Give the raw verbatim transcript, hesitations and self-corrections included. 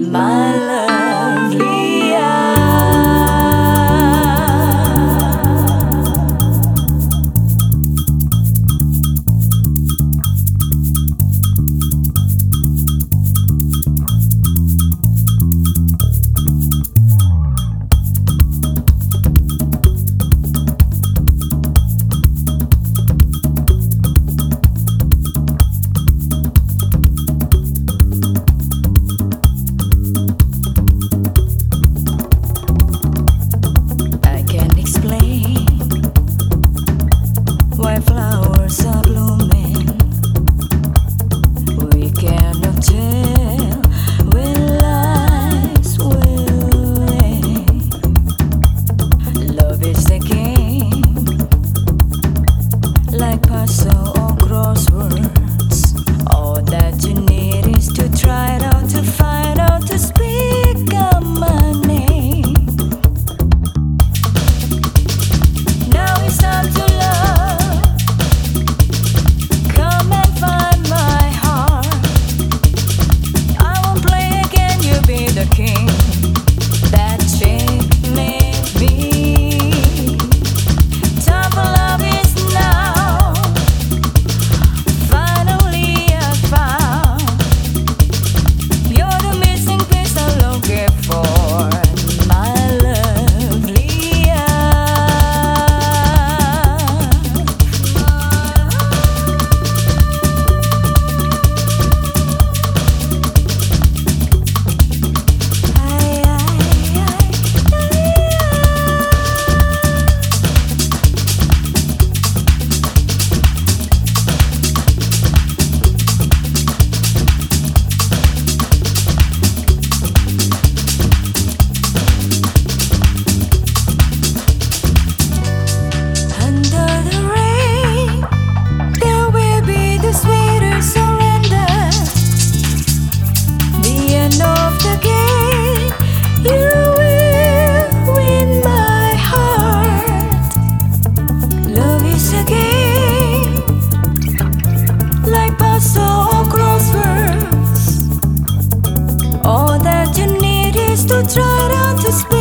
my lovely eye. Why flowers are blooming, we cannot tell when life's willing. Love is a game, like puzzle or crosswords. All that you need is to try it out, to find out, to speak out my name. Now it's time to love. King that shaped me. Time for love is now. Finally I found you're the missing piece I'm looking for, my lovely eye. To try out to speak.